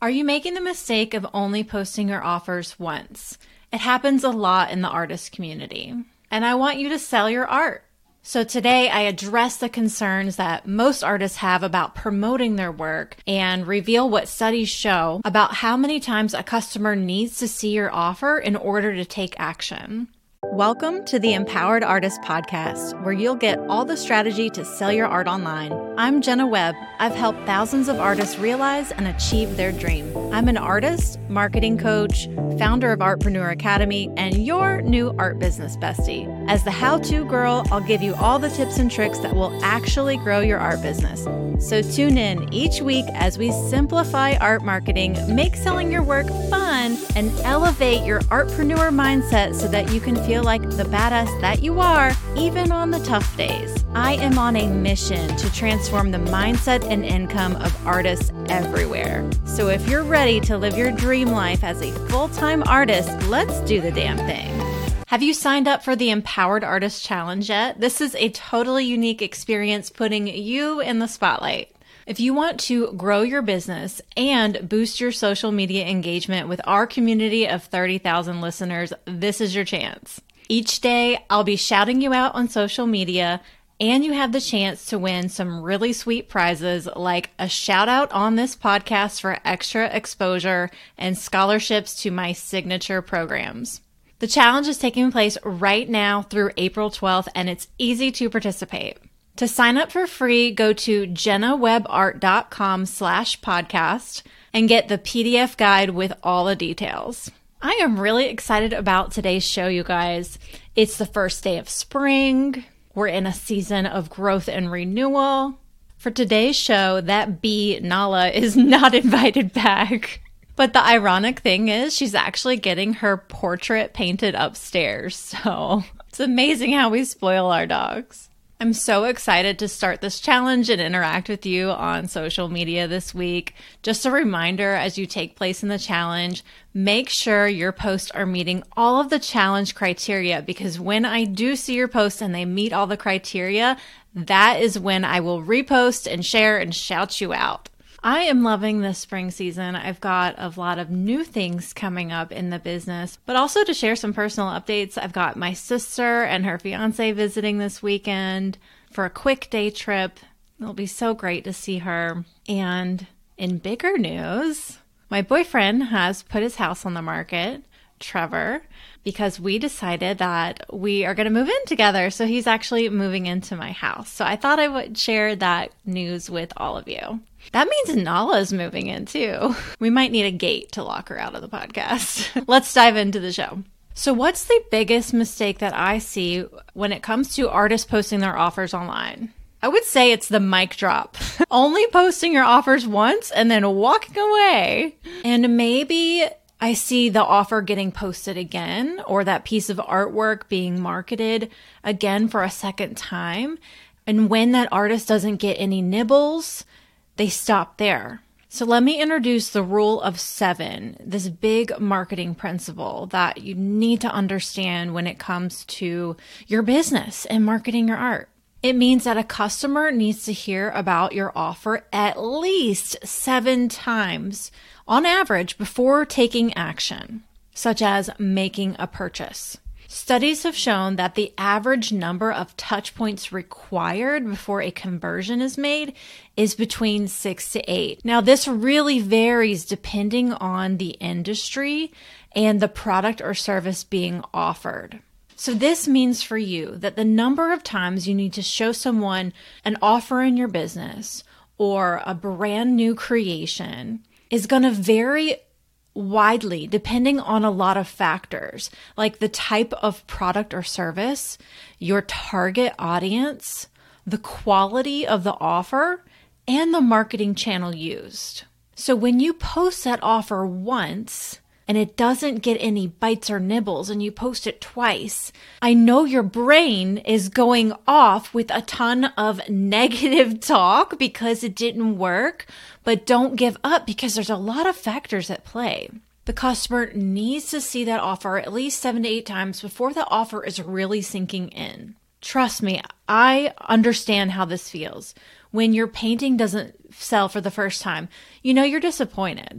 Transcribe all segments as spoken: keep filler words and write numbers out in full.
Are you making the mistake of only posting your offers once? It happens a lot in the artist community, and I want you to sell your art. So today I address the concerns that most artists have about promoting their work and reveal what studies show about how many times a customer needs to see your offer in order to take action. Welcome to the Empowered Artist Podcast, where you'll get all the strategy to sell your art online. I'm Jenna Webb. I've helped thousands of artists realize and achieve their dream. I'm an artist, marketing coach, founder of Artpreneur Academy, and your new art business bestie. As the how-to girl, I'll give you all the tips and tricks that will actually grow your art business. So tune in each week as we simplify art marketing, make selling your work fun, and elevate your artpreneur mindset so that you can feel like the badass that you are, even on the tough days. I am on a mission to transform the mindset and income of artists everywhere. So if you're ready to live your dream life as a full-time artist, let's do the damn thing. Have you signed up for the Empowered Artist Challenge yet? This is a totally unique experience putting you in the spotlight. If you want to grow your business and boost your social media engagement with our community of thirty thousand listeners, this is your chance. Each day, I'll be shouting you out on social media, and you have the chance to win some really sweet prizes like a shout out on this podcast for extra exposure and scholarships to my signature programs. The challenge is taking place right now through April twelfth, and it's easy to participate. To sign up for free, go to jennawebart.com slash podcast and get the P D F guide with all the details. I am really excited about today's show, you guys. It's the first day of spring. We're in a season of growth and renewal. For today's show, that bee, Nala, is not invited back. But the ironic thing is she's actually getting her portrait painted upstairs. So it's amazing how we spoil our dogs. I'm so excited to start this challenge and interact with you on social media this week. Just a reminder, as you take place in the challenge, make sure your posts are meeting all of the challenge criteria, because when I do see your posts and they meet all the criteria, that is when I will repost and share and shout you out. I am loving this spring season. I've got a lot of new things coming up in the business, but also to share some personal updates. I've got my sister and her fiance visiting this weekend for a quick day trip. It'll be so great to see her. And in bigger news, my boyfriend has put his house on the market, Trevor, because we decided that we are going to move in together. So he's actually moving into my house. So I thought I would share that news with all of you. That means Nala's moving in too. We might need a gate to lock her out of the podcast. Let's dive into the show. So what's the biggest mistake that I see when it comes to artists posting their offers online? I would say it's the mic drop. Only posting your offers once and then walking away. And maybe I see the offer getting posted again, or that piece of artwork being marketed again for a second time. And when that artist doesn't get any nibbles, they stop there. So let me introduce the rule of seven, this big marketing principle that you need to understand when it comes to your business and marketing your art. It means that a customer needs to hear about your offer at least seven times on average before taking action, such as making a purchase. Studies have shown that the average number of touch points required before a conversion is made is between six to eight. Now, this really varies depending on the industry and the product or service being offered. So this means for you that the number of times you need to show someone an offer in your business or a brand new creation is going to vary widely depending on a lot of factors, like the type of product or service, your target audience, the quality of the offer, and the marketing channel used. So when you post that offer once and it doesn't get any bites or nibbles and you post it twice, I know your brain is going off with a ton of negative talk because it didn't work, but don't give up because there's a lot of factors at play. The customer needs to see that offer at least seven to eight times before the offer is really sinking in. Trust me, I understand how this feels. When your painting doesn't sell for the first time, you know you're disappointed.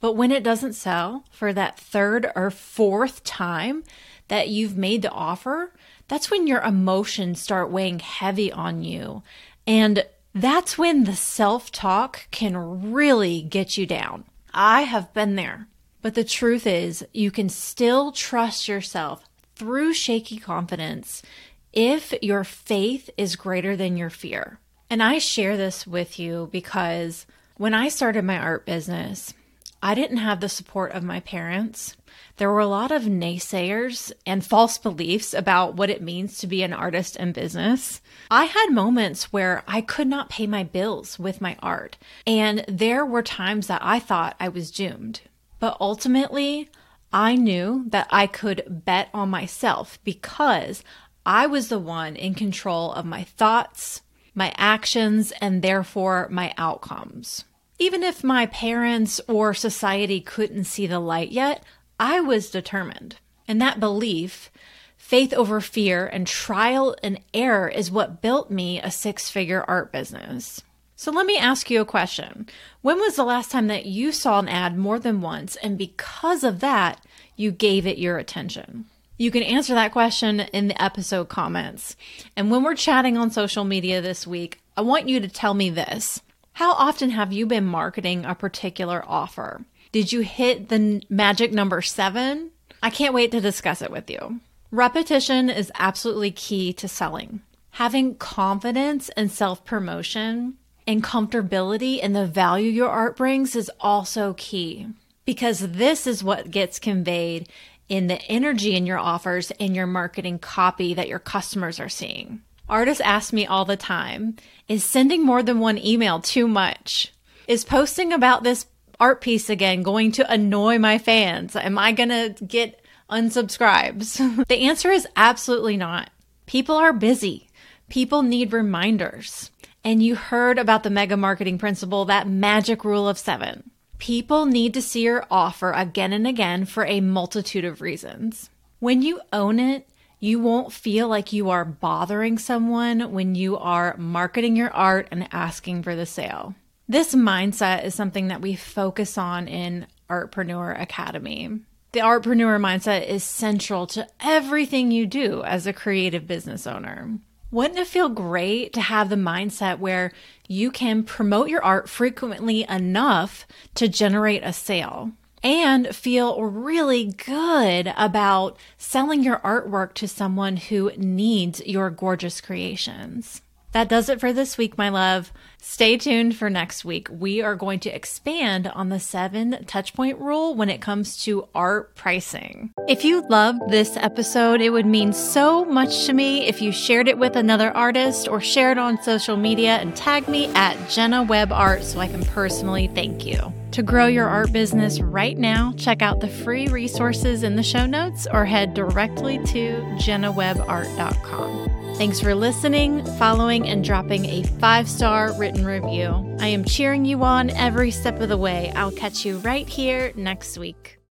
But when it doesn't sell for that third or fourth time that you've made the offer, that's when your emotions start weighing heavy on you. And that's when the self-talk can really get you down. I have been there. But the truth is, you can still trust yourself through shaky confidence if your faith is greater than your fear. And I share this with you because when I started my art business, I didn't have the support of my parents. There were a lot of naysayers and false beliefs about what it means to be an artist in business. I had moments where I could not pay my bills with my art, and there were times that I thought I was doomed. But ultimately, I knew that I could bet on myself because I was the one in control of my thoughts, my actions, and therefore my outcomes. Even if my parents or society couldn't see the light yet, I was determined. And that belief, faith over fear, and trial and error is what built me a six-figure art business. So let me ask you a question. When was the last time that you saw an ad more than once, and because of that, you gave it your attention? You can answer that question in the episode comments. And when we're chatting on social media this week, I want you to tell me this. How often have you been marketing a particular offer? Did you hit the magic number seven? I can't wait to discuss it with you. Repetition is absolutely key to selling. Having confidence and self-promotion and comfortability in the value your art brings is also key, because this is what gets conveyed in the energy in your offers and your marketing copy that your customers are seeing. Artists ask me all the time, is sending more than one email too much? Is posting about this art piece again going to annoy my fans? Am I going to get unsubscribes? The answer is absolutely not. People are busy. People need reminders. And you heard about the mega marketing principle, that magic rule of seven. People need to see your offer again and again for a multitude of reasons. When you own it, you won't feel like you are bothering someone when you are marketing your art and asking for the sale. This mindset is something that we focus on in Artpreneur Academy. The Artpreneur mindset is central to everything you do as a creative business owner. Wouldn't it feel great to have the mindset where you can promote your art frequently enough to generate a sale and feel really good about selling your artwork to someone who needs your gorgeous creations? That does it for this week, my love. Stay tuned for next week. We are going to expand on the seven touchpoint rule when it comes to art pricing. If you loved this episode, it would mean so much to me if you shared it with another artist or shared on social media and tag me at Jenna Webb Art so I can personally thank you. To grow your art business right now, check out the free resources in the show notes or head directly to jenna webb art dot com. Thanks for listening, following, and dropping a five-star written review. I am cheering you on every step of the way. I'll catch you right here next week.